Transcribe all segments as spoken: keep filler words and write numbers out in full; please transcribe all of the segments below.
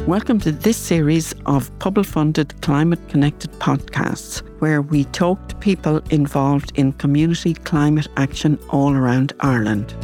Welcome to this series of Pobal-funded climate-connected podcasts, where we talk to people involved in community climate action all around Ireland.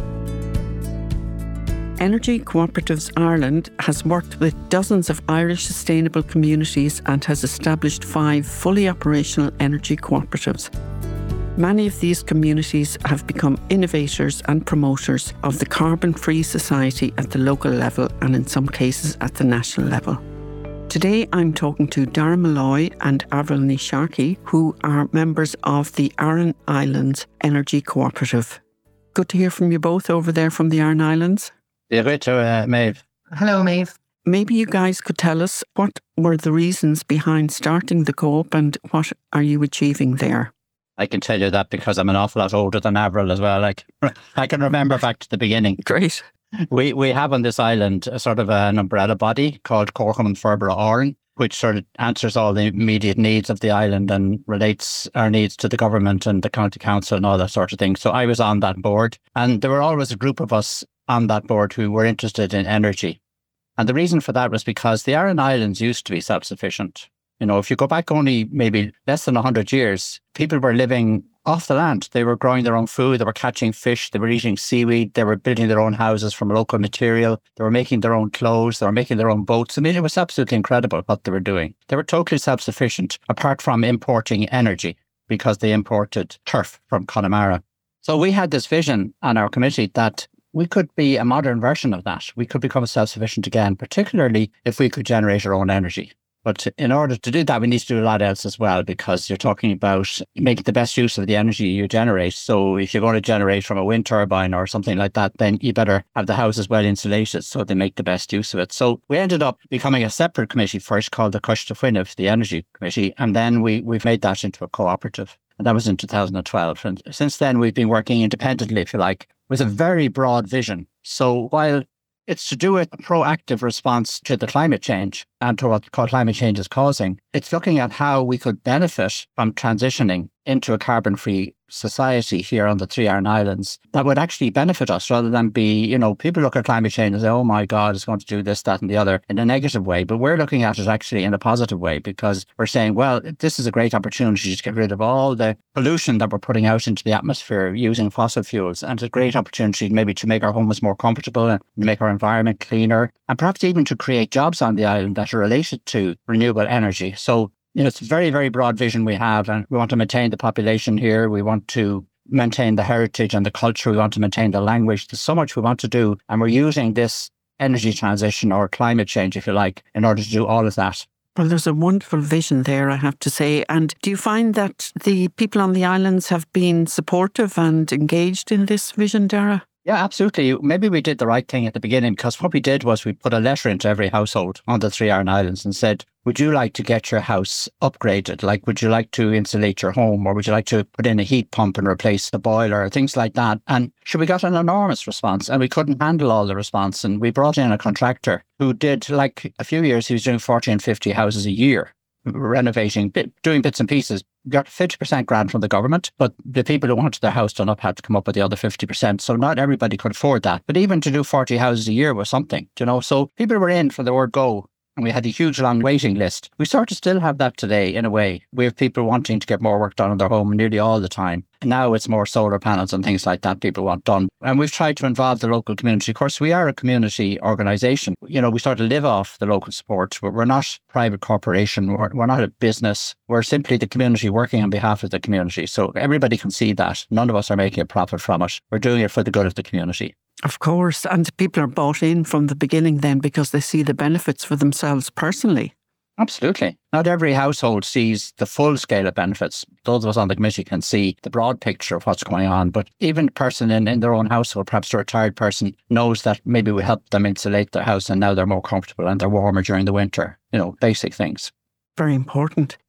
Energy Cooperatives Ireland has worked with dozens of Irish sustainable communities and has established five fully operational energy cooperatives. Many of these communities have become innovators and promoters of the carbon-free society at the local level and in some cases at the national level. Today I'm talking to Dara Malloy and Avril Ní Sharkey, who are members of the Aran Islands Energy Cooperative. Good to hear from you both over there from the Aran Islands. Yeah, great to uh, Maeve. Hello, Maeve. Maybe you guys could tell us what were the reasons behind starting the co-op and what are you achieving there? I can tell you that because I'm an awful lot older than Avril as well. Like, I can remember back to the beginning. Great. We we have on this island a sort of an umbrella body called Corcom and Ferbera Oran, which sort of answers all the immediate needs of the island and relates our needs to the government and the county council and all that sort of thing. So I was on that board, and there were always a group of us on that board who were interested in energy. And the reason for that was because the Aran Islands used to be self-sufficient. You know, if you go back only maybe less than one hundred years, people were living off the land. They were growing their own food, they were catching fish, they were eating seaweed, they were building their own houses from local material, they were making their own clothes, they were making their own boats. I mean, it was absolutely incredible what they were doing. They were totally self-sufficient, apart from importing energy, because they imported turf from Connemara. So we had this vision on our committee that we could be a modern version of that. We could become self-sufficient again, particularly if we could generate our own energy. But in order to do that, we need to do a lot else as well, because you're talking about making the best use of the energy you generate. So if you're going to generate from a wind turbine or something like that, then you better have the houses well insulated so they make the best use of it. So we ended up becoming a separate committee first called the Coiste Fhuinneamh, the Energy Committee, and then we, we've made that into a cooperative. And that was in two thousand twelve. And since then, we've been working independently, if you like, with a very broad vision. So while it's to do with a proactive response to the climate change and to what climate change is causing, it's looking at how we could benefit from transitioning into a carbon-free society here on the three Aran Islands that would actually benefit us, rather than be, you know, people look at climate change and say, oh my God, it's going to do this, that and the other in a negative way. But we're looking at it actually in a positive way, because we're saying, well, this is a great opportunity to get rid of all the pollution that we're putting out into the atmosphere using fossil fuels. And it's a great opportunity maybe to make our homes more comfortable and make our environment cleaner, and perhaps even to create jobs on the island that are related to renewable energy. So, you know, it's a very, very broad vision we have, and we want to maintain the population here. We want to maintain the heritage and the culture. We want to maintain the language. There's so much we want to do, and we're using this energy transition, or climate change, if you like, in order to do all of that. Well, there's a wonderful vision there, I have to say. And do you find that the people on the islands have been supportive and engaged in this vision, Dara? Yeah, absolutely. Maybe we did the right thing at the beginning, because what we did was we put a letter into every household on the three Aran Islands and said, would you like to get your house upgraded? Like, would you like to insulate your home, or would you like to put in a heat pump and replace the boiler, things like that? And sure, we got an enormous response, and we couldn't handle all the response. And we brought in a contractor who did, like, a few years, he was doing forty and fifty houses a year, renovating, doing bits and pieces. Got fifty percent grant from the government, but the people who wanted their house done up had to come up with the other fifty percent. So not everybody could afford that. But even to do forty houses a year was something, you know. So people were in for the word go. And we had a huge long waiting list. We sort of still have that today, in a way. We have people wanting to get more work done in their home nearly all the time. And now it's more solar panels and things like that people want done. And we've tried to involve the local community. Of course, we are a community organisation. You know, we sort of live off the local support. We're not a private corporation. We're, we're not a business. We're simply the community working on behalf of the community. So everybody can see that. None of us are making a profit from it. We're doing it for the good of the community. Of course, and people are bought in from the beginning then, because they see the benefits for themselves personally. Absolutely. Not every household sees the full scale of benefits. Those of us on the committee can see the broad picture of what's going on, but even a person in, in their own household, perhaps a retired person, knows that maybe we helped them insulate their house and now they're more comfortable and they're warmer during the winter. You know, basic things. Very important.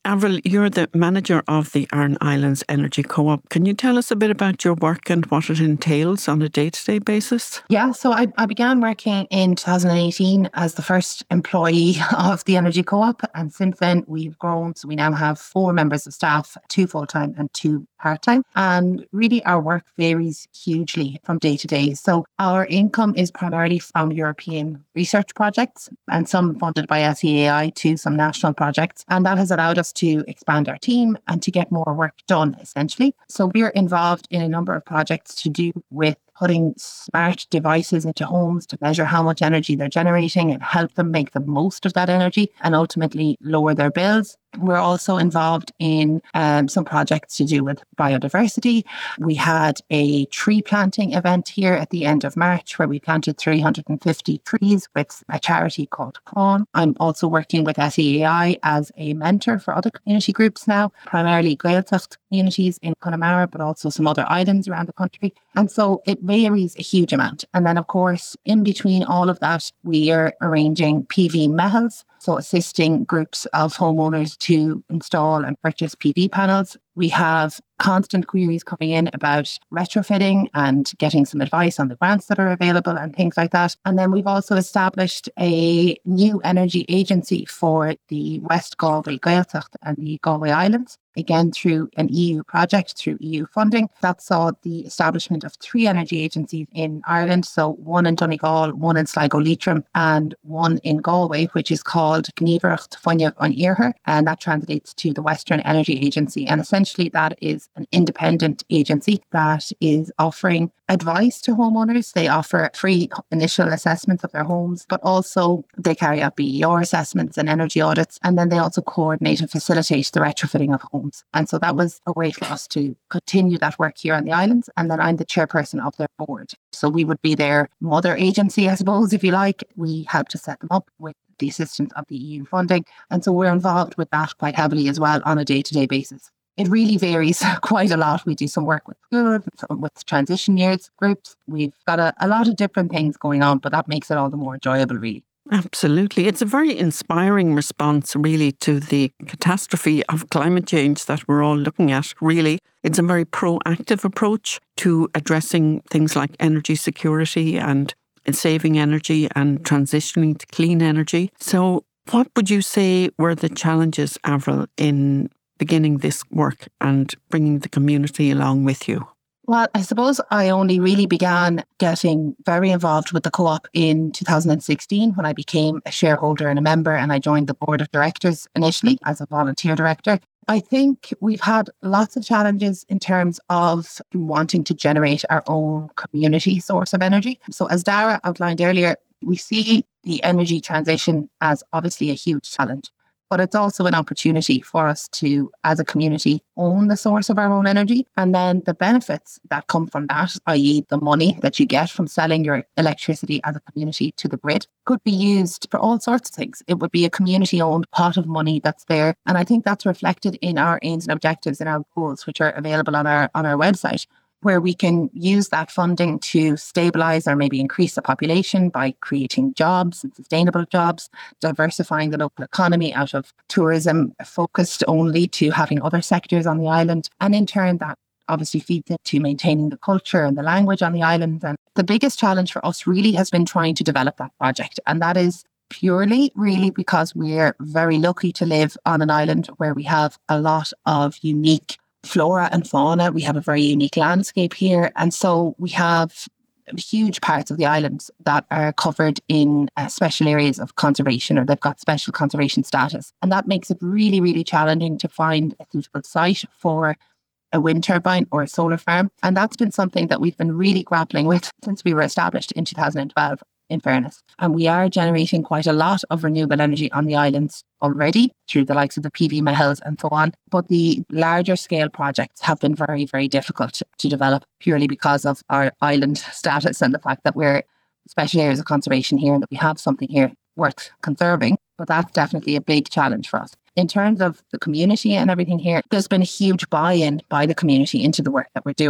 Avril, you're the manager of the Aran Islands Energy Co-op. Can you tell us a bit about your work and what it entails on a day-to-day basis? Yeah, so I, I began working in two thousand eighteen as the first employee of the Energy Co-op. And since then, we've grown. So we now have four members of staff, two full-time and two part-time. And really, our work varies hugely from day to day. So our income is primarily from European research projects and some funded by S E A I to some national projects. And that has allowed us to expand our team and to get more work done, essentially. So we're involved in a number of projects to do with putting smart devices into homes to measure how much energy they're generating and help them make the most of that energy and ultimately lower their bills. We're also involved in um, some projects to do with biodiversity. We had a tree planting event here at the end of March where we planted three hundred fifty trees with a charity called Crawn. I'm also working with S E A I as a mentor for other community groups now, primarily Gaeltacht communities in Connemara, but also some other islands around the country. And so it varies a huge amount. And then, of course, in between all of that, we are arranging P V mehels, so assisting groups of homeowners to install and purchase P V panels. We have constant queries coming in about retrofitting and getting some advice on the grants that are available and things like that. And then we've also established a new energy agency for the West Galway Gaeltacht and the Galway Islands, again through an E U project, through E U funding. That saw the establishment of three energy agencies in Ireland, so one in Donegal, one in Sligo Leitrim, and one in Galway, which is called Gníomhaireacht Fáinne an Iarthair, and that translates to the Western Energy Agency. And essentially that is an independent agency that is offering advice to homeowners. They offer free initial assessments of their homes, but also they carry out B E R assessments and energy audits, and then they also coordinate and facilitate the retrofitting of homes. And so that was a way for us to continue that work here on the islands. And then I'm the chairperson of their board. So we would be their mother agency, I suppose, if you like. We help to set them up with the assistance of the E U funding. And so we're involved with that quite heavily as well on a day-to-day basis. It really varies quite a lot. We do some work with schools, with transition years groups. We've got a, a lot of different things going on, but that makes it all the more enjoyable, really. Absolutely. It's a very inspiring response, really, to the catastrophe of climate change that we're all looking at, really. It's a very proactive approach to addressing things like energy security and saving energy and transitioning to clean energy. So what would you say were the challenges, Avril, in beginning this work and bringing the community along with you? Well, I suppose I only really began getting very involved with the co-op in two thousand sixteen when I became a shareholder and a member, and I joined the board of directors initially as a volunteer director. I think we've had lots of challenges in terms of wanting to generate our own community source of energy. So as Dara outlined earlier, we see the energy transition as obviously a huge challenge. But it's also an opportunity for us to, as a community, own the source of our own energy. And then the benefits that come from that, that is the money that you get from selling your electricity as a community to the grid, could be used for all sorts of things. It would be a community-owned pot of money that's there. And I think that's reflected in our aims and objectives and our goals, which are available on our on our website, where we can use that funding to stabilise or maybe increase the population by creating jobs and sustainable jobs, diversifying the local economy out of tourism focused only to having other sectors on the island. And in turn, that obviously feeds into maintaining the culture and the language on the island. And the biggest challenge for us really has been trying to develop that project. And that is purely really because we're very lucky to live on an island where we have a lot of unique flora and fauna. We have a very unique landscape here. And so we have huge parts of the island that are covered in uh, special areas of conservation, or they've got special conservation status. And that makes it really, really challenging to find a suitable site for a wind turbine or a solar farm. And that's been something that we've been really grappling with since we were established in two thousand twelve. In fairness. And we are generating quite a lot of renewable energy on the islands already through the likes of the P V mehels and so on. But the larger scale projects have been very, very difficult to develop purely because of our island status and the fact that we're special areas of conservation here and that we have something here worth conserving. But that's definitely a big challenge for us. In terms of the community and everything here, there's been a huge buy-in by the community into the work that we're doing.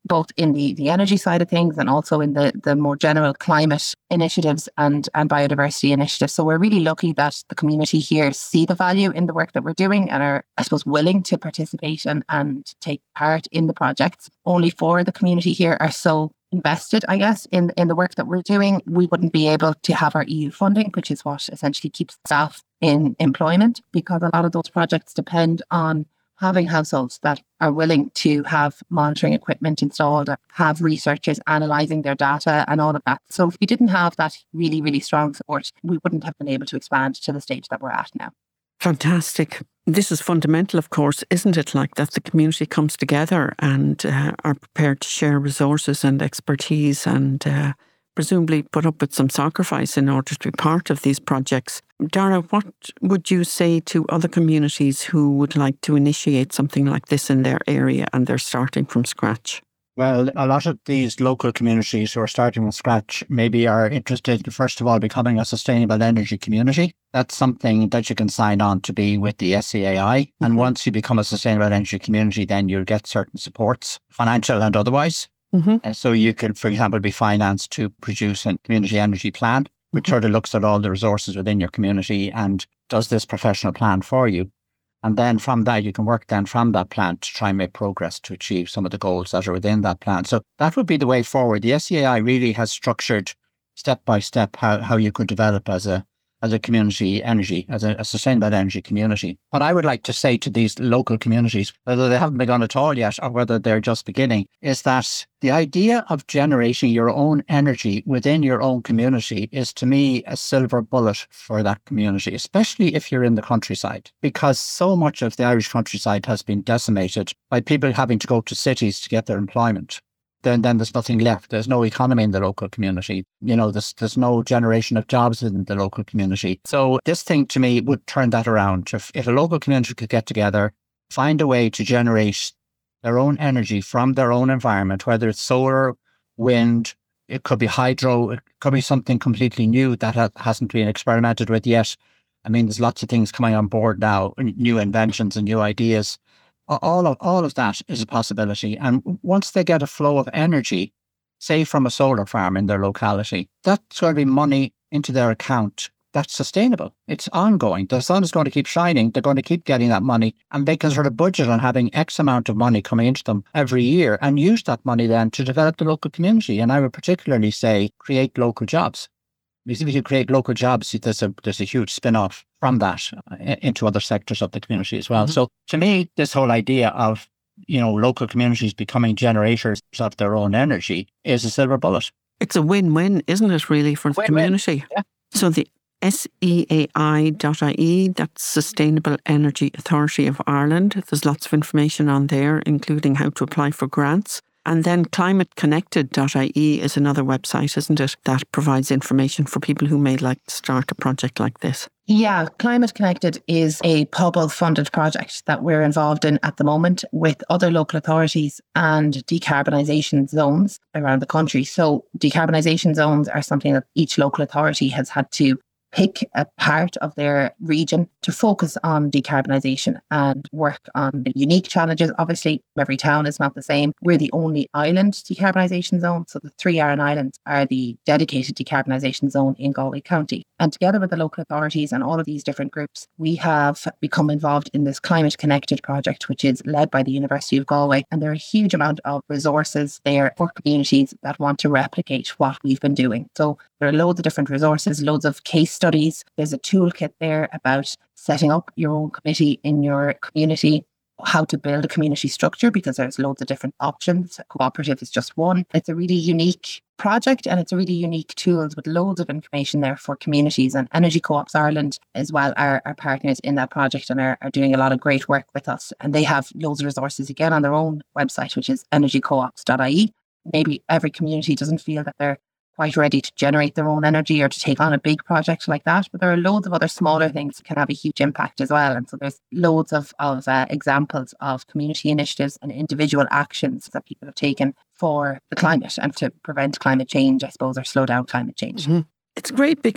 both in the, the energy side of things and also in the, the more general climate initiatives and, and biodiversity initiatives. So we're really lucky that the community here see the value in the work that we're doing and are, I suppose, willing to participate and, and take part in the projects. Only four of the community here are so invested, I guess, in, in the work that we're doing. We wouldn't be able to have our E U funding, which is what essentially keeps staff in employment, because a lot of those projects depend on having households that are willing to have monitoring equipment installed, have researchers analysing their data and all of that. So if we didn't have that really, really strong support, we wouldn't have been able to expand to the stage that we're at now. Fantastic. This is fundamental, of course, isn't it? Like that the community comes together and uh, are prepared to share resources and expertise and uh, presumably put up with some sacrifice in order to be part of these projects. Dara, what would you say to other communities who would like to initiate something like this in their area and they're starting from scratch? Well, a lot of these local communities who are starting from scratch maybe are interested in, first of all, becoming a sustainable energy community. That's something that you can sign on to be with the S E A I. Mm-hmm. And once you become a sustainable energy community, then you'll get certain supports, financial and otherwise. Mm-hmm. And so you can, for example, be financed to produce a community energy plan, which mm-hmm. sort of looks at all the resources within your community and does this professional plan for you. And then from that, you can work then from that plan to try and make progress to achieve some of the goals that are within that plan. So that would be the way forward. The S E A I really has structured step by step how, how you could develop as a as a community energy, as a, a sustainable energy community. What I would like to say to these local communities, whether they haven't begun at all yet or whether they're just beginning, is that the idea of generating your own energy within your own community is, to me, a silver bullet for that community, especially if you're in the countryside, because so much of the Irish countryside has been decimated by people having to go to cities to get their employment. Then, then there's nothing left. There's no economy in the local community. You know, there's there's no generation of jobs in the local community. So this thing, to me, would turn that around. If, if a local community could get together, find a way to generate their own energy from their own environment, whether it's solar, wind, it could be hydro, it could be something completely new that ha- hasn't been experimented with yet. I mean, there's lots of things coming on board now, new inventions and new ideas. All of all of that is a possibility. And once they get a flow of energy, say from a solar farm in their locality, that's going to be money into their account. That's sustainable. It's ongoing. The sun is going to keep shining. They're going to keep getting that money. And they can sort of budget on having X amount of money coming into them every year and use that money then to develop the local community. And I would particularly say create local jobs. Because if you create local jobs, there's a there's a huge spin-off from that into other sectors of the community as well. Mm-hmm. So to me, this whole idea of, you know, local communities becoming generators of their own energy is a silver bullet. It's a win-win, isn't it, really, for the win-win. community? Yeah. So the S E A I dot I E, that's Sustainable Energy Authority of Ireland. There's lots of information on there, including how to apply for grants. And then climate connected dot I E is another website, isn't it, that provides information for people who may like to start a project like this. Yeah, Climate Connected is a P O B L-funded project that we're involved in at the moment with other local authorities and decarbonisation zones around the country. So decarbonisation zones are something that each local authority has had to pick a part of their region to focus on decarbonisation and work on the unique challenges. Obviously, every town is not the same. We're the only island decarbonisation zone. So the three Aran Islands are the dedicated decarbonisation zone in Galway County. And together with the local authorities and all of these different groups, we have become involved in this Climate Connected project, which is led by the University of Galway. And there are a huge amount of resources there for communities that want to replicate what we've been doing. So there are loads of different resources, loads of case studies. There's a toolkit there about setting up your own committee in your community, how to build a community structure, because there's loads of different options. Cooperative is just one. It's a really unique project and it's a really unique tools with loads of information there for communities. And Energy Co-ops Ireland as well are, are partners in that project and are, are doing a lot of great work with us. And they have loads of resources again on their own website, which is energy co ops dot I E. Maybe every community doesn't feel that they're quite ready to generate their own energy or to take on a big project like that. But there are loads of other smaller things that can have a huge impact as well. And so there's loads of, of uh, examples of community initiatives and individual actions that people have taken for the climate and to prevent climate change, I suppose, or slow down climate change. Mm-hmm. It's great because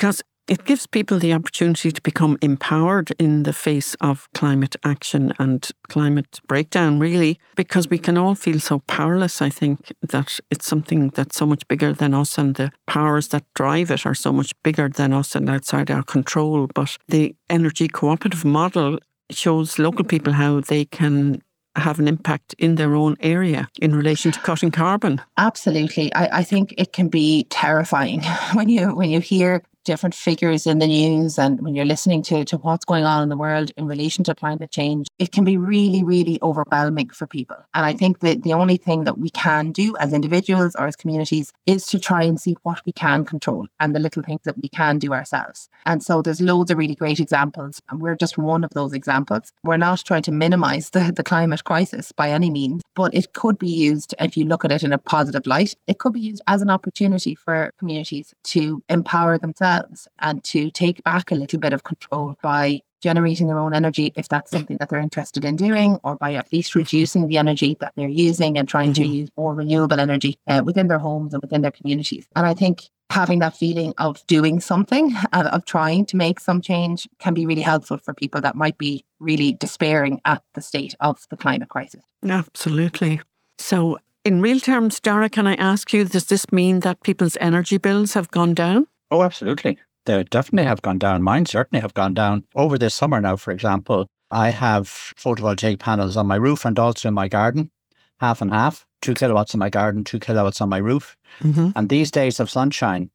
It gives people the opportunity to become empowered in the face of climate action and climate breakdown, really, because we can all feel so powerless. I think that it's something that's so much bigger than us, and the powers that drive it are so much bigger than us and outside our control. But the energy cooperative model shows local people how they can have an impact in their own area in relation to cutting carbon. Absolutely. I, I think it can be terrifying when you when you hear different figures in the news and when you're listening to, to what's going on in the world in relation to climate change. It can be really, really overwhelming for people. And I think that the only thing that we can do as individuals or as communities is to try and see what we can control and the little things that we can do ourselves. And so there's loads of really great examples, and we're just one of those examples. We're not trying to minimise the, the climate crisis by any means, but it could be used, if you look at it in a positive light, it could be used as an opportunity for communities to empower themselves and to take back a little bit of control by generating their own energy, if that's something that they're interested in doing, or by at least reducing the energy that they're using and trying mm-hmm. to use more renewable energy uh, within their homes and within their communities. And I think having that feeling of doing something and of trying to make some change can be really helpful for people that might be really despairing at the state of the climate crisis. Absolutely. So in real terms, Dara, can I ask you, does this mean that people's energy bills have gone down? Oh, absolutely. They definitely have gone down. Mine certainly have gone down. Over this summer now, for example, I have photovoltaic panels on my roof and also in my garden, half and half, two kilowatts in my garden, two kilowatts on my roof. Mm-hmm. And these days of sunshine,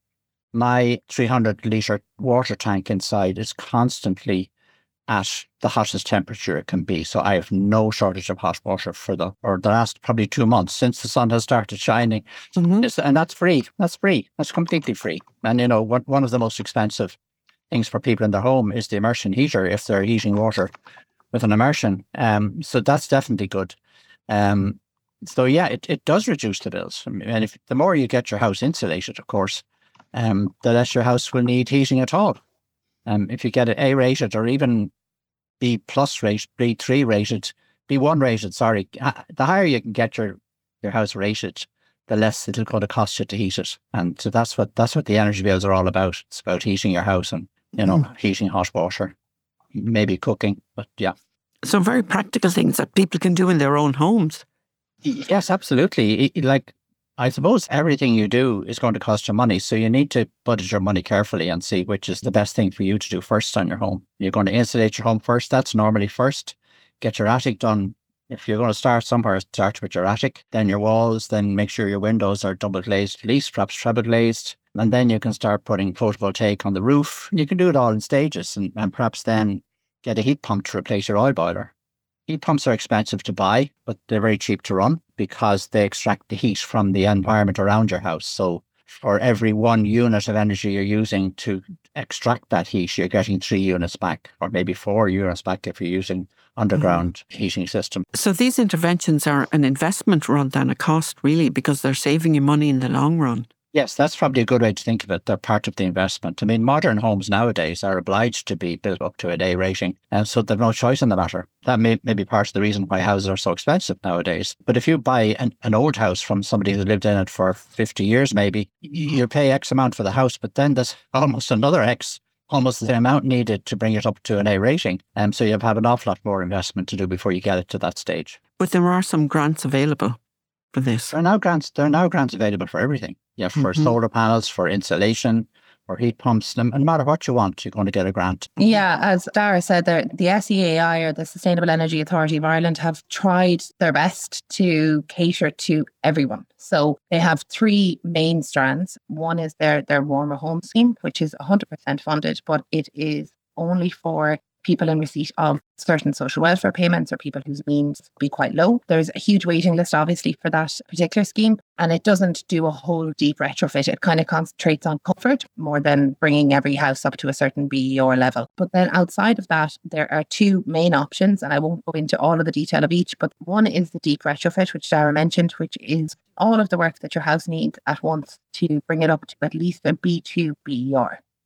my three hundred litre water tank inside is constantly at the hottest temperature it can be. So I have no shortage of hot water for the, or the last probably two months since the sun has started shining. Mm-hmm. And that's free. That's free. That's completely free. And, you know, what, one of the most expensive things for people in their home is the immersion heater if they're heating water with an immersion. Um, so that's definitely good. Um, so, yeah, it, it does reduce the bills. And if the more you get your house insulated, of course, um, the less your house will need heating at all. Um, if you get it A rated or even B plus rated, B three rated, B one rated, sorry, the higher you can get your, your house rated, the less it'll going to cost you to heat it. And so that's what that's what the energy bills are all about. It's about heating your house and, you know, mm. heating hot water, maybe cooking, but yeah. So very practical things that people can do in their own homes. Yes, absolutely. It, like, I suppose everything you do is going to cost you money. So you need to budget your money carefully and see which is the best thing for you to do first on your home. You're going to insulate your home first. That's normally first. Get your attic done. If you're going to start somewhere, start with your attic, then your walls, then make sure your windows are double glazed, at least perhaps treble glazed. And then you can start putting photovoltaic on the roof. You can do it all in stages and, and perhaps then get a heat pump to replace your oil boiler. Heat pumps are expensive to buy, but they're very cheap to run because they extract the heat from the environment around your house. So for every one unit of energy you're using to extract that heat, you're getting three units back, or maybe four units back if you're using underground mm. heating system. So these interventions are an investment rather than a cost, really, because they're saving you money in the long run. Yes, that's probably a good way to think of it. They're part of the investment. I mean, modern homes nowadays are obliged to be built up to an A rating, and so they've no choice in the matter. That may, may be part of the reason why houses are so expensive nowadays. But if you buy an, an old house from somebody who lived in it for fifty years, maybe, you pay X amount for the house, but then there's almost another X, almost the amount needed to bring it up to an A rating. And um, so you have an awful lot more investment to do before you get it to that stage. But there are some grants available for this. There are now grants, there are now grants available for everything. Yeah, for mm-hmm. solar panels, for insulation, for heat pumps. No, no matter what you want, you're going to get a grant. Yeah, as Dara said, the S E A I, or the Sustainable Energy Authority of Ireland, have tried their best to cater to everyone. So they have three main strands. One is their, their Warmer Home Scheme, which is one hundred percent funded, but it is only for people in receipt of certain social welfare payments or people whose means be quite low. There's a huge waiting list, obviously, for that particular scheme, and it doesn't do a whole deep retrofit. It kind of concentrates on comfort more than bringing every house up to a certain B E R level. But then outside of that, there are two main options, and I won't go into all of the detail of each, but one is the deep retrofit, which Dara mentioned, which is all of the work that your house needs at once to bring it up to at least a B two B E R.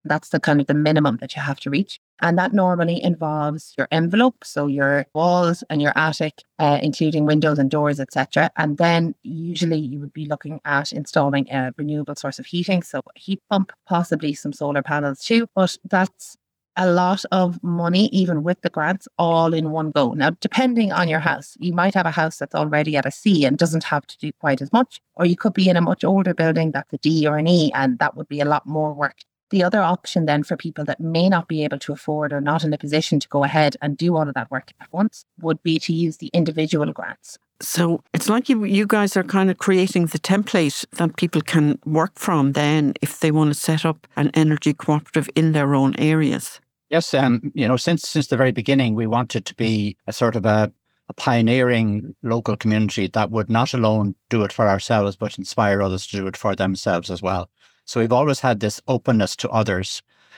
That's the kind of the minimum that you have to reach. And that normally involves your envelope, so your walls and your attic, uh, including windows and doors, et cetera. And then usually you would be looking at installing a renewable source of heating, so a heat pump, possibly some solar panels too. But that's a lot of money, even with the grants, all in one go. Now, depending on your house, you might have a house that's already at a C and doesn't have to do quite as much, or you could be in a much older building that's a D or an E, and that would be a lot more work. The other option then for people that may not be able to afford or not in a position to go ahead and do all of that work at once would be to use the individual grants. So it's like you, you guys are kind of creating the template that people can work from then if they want to set up an energy cooperative in their own areas. Yes, um, you know, since since the very beginning, we wanted to be a sort of a, a pioneering local community that would not alone do it for ourselves, but inspire others to do it for themselves as well. So we've always had this openness to others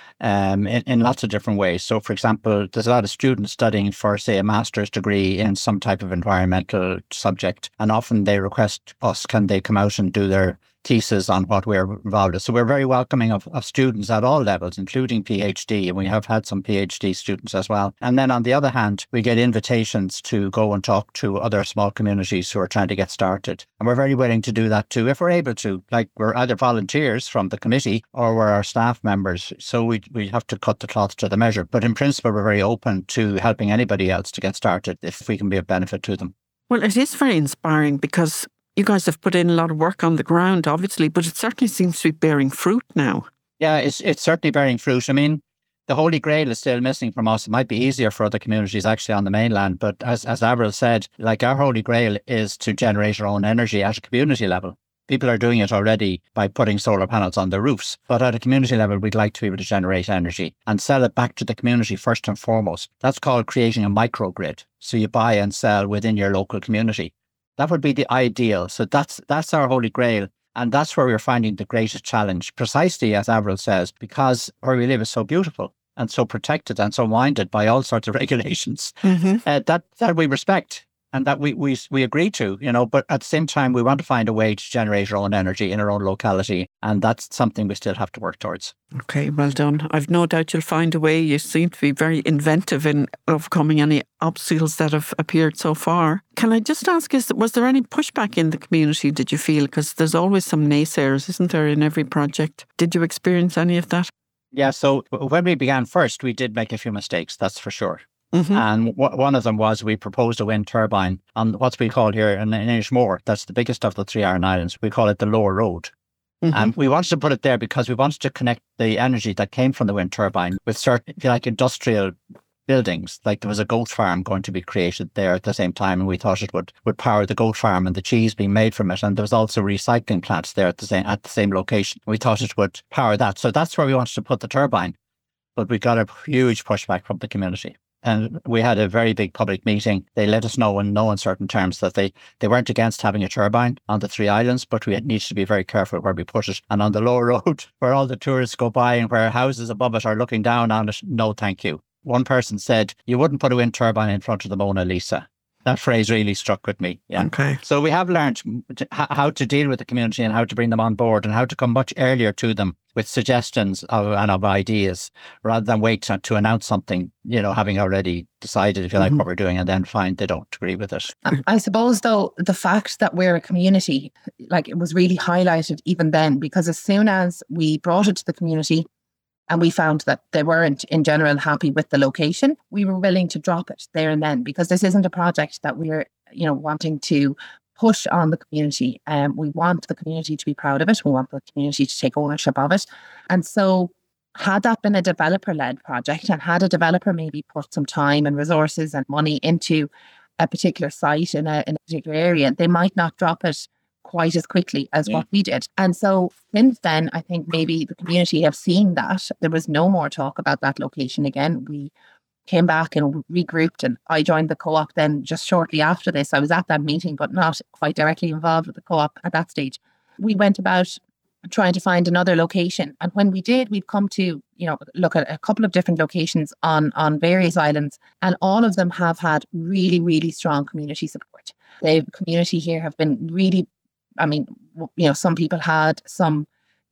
um, in, in lots of different ways. So, for example, there's a lot of students studying for, say, a master's degree in some type of environmental subject, and often they request us, can they come out and do their thesis on what we're involved in. So we're very welcoming of, of students at all levels, including PhD, and we have had some PhD students as well. And then on the other hand, we get invitations to go and talk to other small communities who are trying to get started. And we're very willing to do that too, if we're able to. Like, we're either volunteers from the committee or we're our staff members. So we we have to cut the cloth to the measure. But in principle, we're very open to helping anybody else to get started if we can be of benefit to them. Well, it is very inspiring because you guys have put in a lot of work on the ground, obviously, but it certainly seems to be bearing fruit now. Yeah, it's it's certainly bearing fruit. I mean, the Holy Grail is still missing from us. It might be easier for other communities actually on the mainland, but as, as Avril said, like, our Holy Grail is to generate our own energy at a community level. People are doing it already by putting solar panels on their roofs. But at a community level, we'd like to be able to generate energy and sell it back to the community first and foremost. That's called creating a microgrid. So you buy and sell within your local community. That would be the ideal. So that's that's our Holy Grail. And that's where we're finding the greatest challenge, precisely as Avril says, because where we live is so beautiful and so protected and so minded by all sorts of regulations mm-hmm. uh, that, that we respect and that we, we we agree to, you know, but at the same time, we want to find a way to generate our own energy in our own locality. And that's something we still have to work towards. Okay, well done. I've no doubt you'll find a way. You seem to be very inventive in overcoming any obstacles that have appeared so far. Can I just ask, is was there any pushback in the community, did you feel? Because there's always some naysayers, isn't there, in every project? Did you experience any of that? Yeah, so when we began first, we did make a few mistakes, that's for sure. Mm-hmm. And w- one of them was we proposed a wind turbine on what we call here in, in Inishmore. That's the biggest of the three Aran Islands. We call it the Lower Road. Mm-hmm. And we wanted to put it there because we wanted to connect the energy that came from the wind turbine with certain, if you like, industrial buildings. Like, there was a goat farm going to be created there at the same time, and we thought it would, would power the goat farm and the cheese being made from it. And there was also recycling plants there at the same at the same location. We thought it would power that. So that's where we wanted to put the turbine. But we got a huge pushback from the community. And we had a very big public meeting. They let us know in no uncertain terms that they, they weren't against having a turbine on the three islands, but we need to be very careful where we put it. And on the Lower Road, where all the tourists go by and where houses above it are looking down on it, no thank you. One person said, you wouldn't put a wind turbine in front of the Mona Lisa. That phrase really stuck with me. Yeah. Okay. So we have learned how to deal with the community and how to bring them on board and how to come much earlier to them with suggestions of, and of ideas, rather than wait to, to announce something, you know, having already decided, if you like, mm-hmm. what we're doing, and then find they don't agree with it. I suppose, though, the fact that we're a community, like, it was really highlighted even then, because as soon as we brought it to the community, and we found that they weren't, in general, happy with the location, we were willing to drop it there and then, because this isn't a project that we're, you know, wanting to push on the community. Um, we want the community to be proud of it. We want the community to take ownership of it. And so had that been a developer-led project, and had a developer maybe put some time and resources and money into a particular site in a, in a particular area, they might not drop it quite as quickly as yeah. what we did. And so since then, I think maybe the community have seen that. There was no more talk about that location again. We came back and regrouped, and I joined the co-op then just shortly after this. I was at that meeting, but not quite directly involved with the co-op at that stage. We went about trying to find another location. And when we did, we'd come to, you know, look at a couple of different locations on, on various islands, and all of them have had really, really strong community support. The community here have been really, I mean, you know, some people had some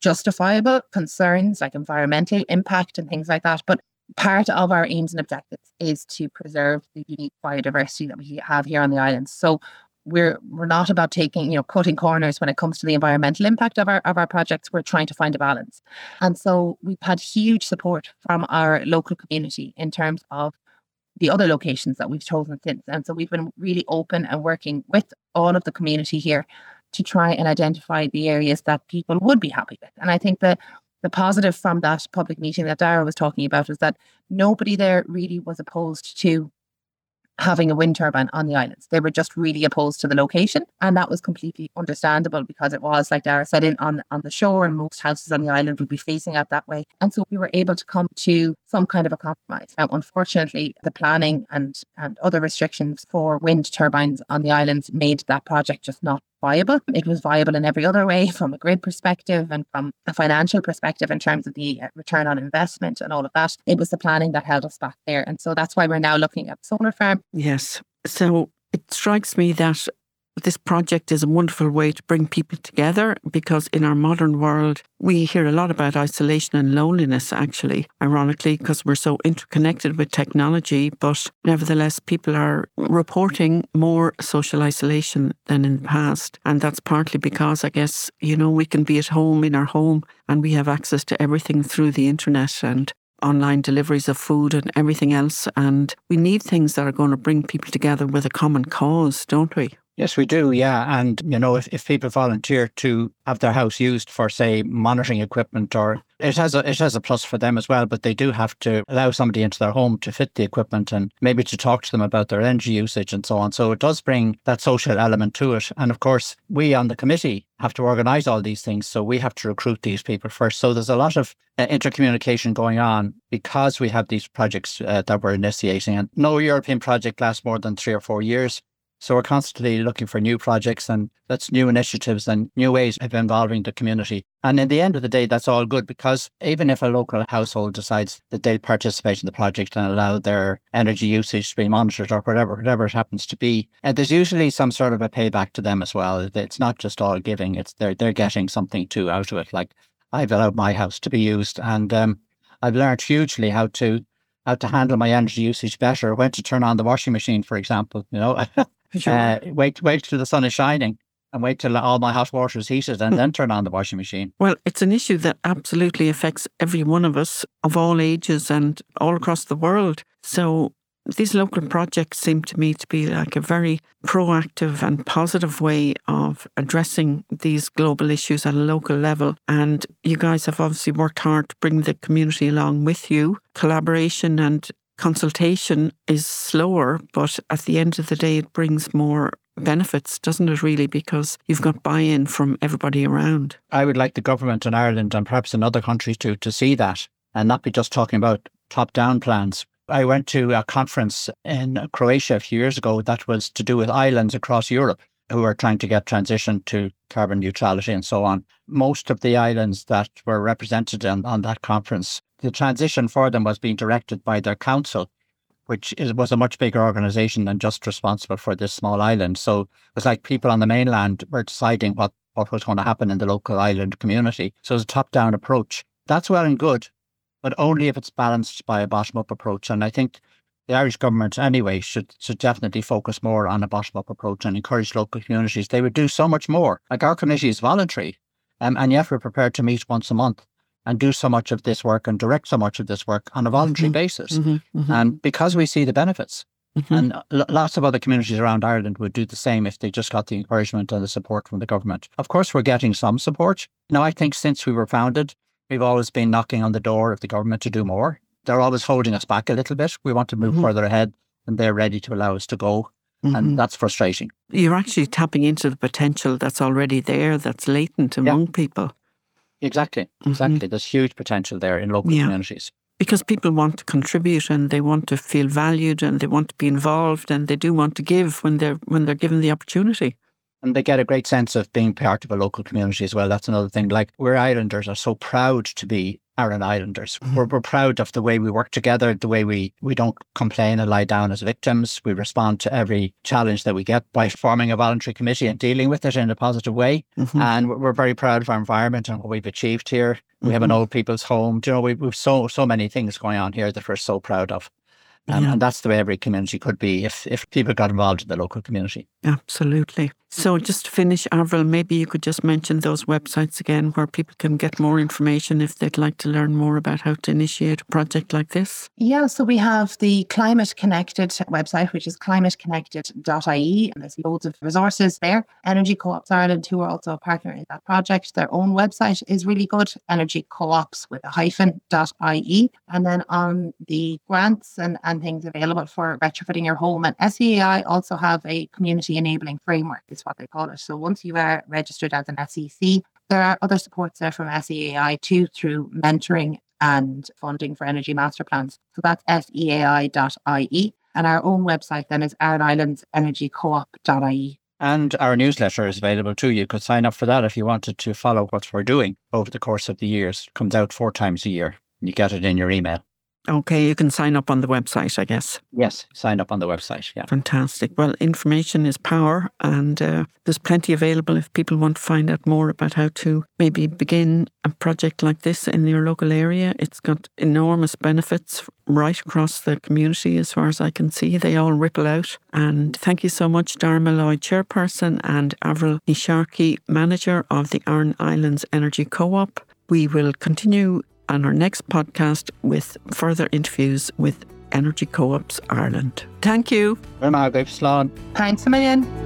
justifiable concerns like environmental impact and things like that. But part of our aims and objectives is to preserve the unique biodiversity that we have here on the islands. So we're we're not about taking, you know, cutting corners when it comes to the environmental impact of our of our projects. We're trying to find a balance. And so we've had huge support from our local community in terms of the other locations that we've chosen since. And so we've been really open and working with all of the community here to try and identify the areas that people would be happy with. And I think that the positive from that public meeting that Dara was talking about is that nobody there really was opposed to having a wind turbine on the islands. They were just really opposed to the location. And that was completely understandable because it was, like Dara said, in on, on the shore, and most houses on the island would be facing out that way. And so we were able to come to some kind of a compromise. Now, unfortunately, the planning and, and other restrictions for wind turbines on the islands made that project just not viable. It was viable in every other way, from a grid perspective and from a financial perspective in terms of the return on investment and all of that. It was the planning that held us back there. And so that's why we're now looking at solar farm. Yes. So it strikes me that this project is a wonderful way to bring people together, because in our modern world, we hear a lot about isolation and loneliness, actually, ironically, because we're so interconnected with technology. But nevertheless, people are reporting more social isolation than in the past. And that's partly because, I guess, you know, we can be at home in our home and we have access to everything through the internet and online deliveries of food and everything else. And we need things that are going to bring people together with a common cause, don't we? Yes, we do, yeah. And, you know, if, if people volunteer to have their house used for, say, monitoring equipment, or it has a it has a plus for them as well, but they do have to allow somebody into their home to fit the equipment and maybe to talk to them about their energy usage and so on. So it does bring that social element to it. And of course, we on the committee have to organise all these things. So we have to recruit these people first. So there's a lot of uh, intercommunication going on because we have these projects uh, that we're initiating. And no European project lasts more than three or four years. So we're constantly looking for new projects, and that's new initiatives and new ways of involving the community. And in the end of the day, that's all good, because even if a local household decides that they'll participate in the project and allow their energy usage to be monitored or whatever, whatever it happens to be, and there's usually some sort of a payback to them as well. It's not just all giving, it's they're, they're getting something too out of it. Like, I've allowed my house to be used, and um, I've learned hugely how to how to handle my energy usage better. When to turn on the washing machine, for example, you know. Sure. Uh, wait, wait till the sun is shining and wait till all my hot water is heated and then turn on the washing machine. Well, it's an issue that absolutely affects every one of us of all ages and all across the world. So these local projects seem to me to be like a very proactive and positive way of addressing these global issues at a local level. And you guys have obviously worked hard to bring the community along with you. Collaboration and consultation is slower, but at the end of the day, it brings more benefits, doesn't it really? Because you've got buy-in from everybody around. I would like the government in Ireland and perhaps in other countries too to see that and not be just talking about top-down plans. I went to a conference in Croatia a few years ago that was to do with islands across Europe who are trying to get transition to carbon neutrality and so on. Most of the islands that were represented on, on that conference, the transition for them was being directed by their council, which is, was a much bigger organisation than just responsible for this small island. So it was like people on the mainland were deciding what, what was going to happen in the local island community. So it's a top-down approach. That's well and good, but only if it's balanced by a bottom-up approach. And I think the Irish government anyway should, should definitely focus more on a bottom-up approach and encourage local communities. They would do so much more. Like, our committee is voluntary, um, and yet we're prepared to meet once a month and do so much of this work and direct so much of this work on a voluntary mm-hmm. basis. Mm-hmm. Mm-hmm. And because we see the benefits. Mm-hmm. And l- lots of other communities around Ireland would do the same if they just got the encouragement and the support from the government. Of course, we're getting some support. Now, I think since we were founded, we've always been knocking on the door of the government to do more. They're always holding us back a little bit. We want to move mm-hmm. further ahead, and they're ready to allow us to go. Mm-hmm. And that's frustrating. You're actually tapping into the potential that's already there, that's latent among yeah. people. Exactly, exactly. Mm-hmm. There's huge potential there in local yeah. communities. Because people want to contribute and they want to feel valued and they want to be involved and they do want to give when they're when they're given the opportunity. And they get a great sense of being part of a local community as well. That's another thing. Like, we're Islanders are so proud to be Aran Islanders. Mm-hmm. We're, we're proud of the way we work together, the way we, we don't complain and lie down as victims. We respond to every challenge that we get by forming a voluntary committee and dealing with it in a positive way. Mm-hmm. And we're, we're very proud of our environment and what we've achieved here. We mm-hmm. have an old people's home. You know, we, we've so so many things going on here that we're so proud of. Um, yeah. And that's the way every community could be if, if people got involved in the local community. Absolutely. So just to finish, Avril, maybe you could just mention those websites again where people can get more information if they'd like to learn more about how to initiate a project like this. Yeah, so we have the Climate Connected website, which is climate connected dot I E, and there's loads of resources there. Energy Co-ops Ireland, who are also a partner in that project, their own website is really good, Energy Co-ops with a hyphen dot I E. And then on the grants and, and things available for retrofitting your home, and S E A I also have a community enabling framework, is what they call it. So once you are registered as an S E C, there are other supports there from S E A I too, through mentoring and funding for energy master plans. So that's S E A I dot I E. And our own website then is Aran Islands Energy Co-op dot I E. And our newsletter is available too. You could sign up for that if you wanted to follow what we're doing over the course of the years. It comes out four times a year. You get it in your email. Okay, you can sign up on the website, I guess. Yes, sign up on the website, yeah. Fantastic. Well, information is power, and uh, there's plenty available if people want to find out more about how to maybe begin a project like this in your local area. It's got enormous benefits right across the community as far as I can see. They all ripple out. And thank you so much, Dara Malloy, Chairperson, and Avril Nisharki, Manager of the Aran Islands Energy Co-op. We will continue on our next podcast with further interviews with Energy Co-ops Ireland. Thank you. Thanks a million.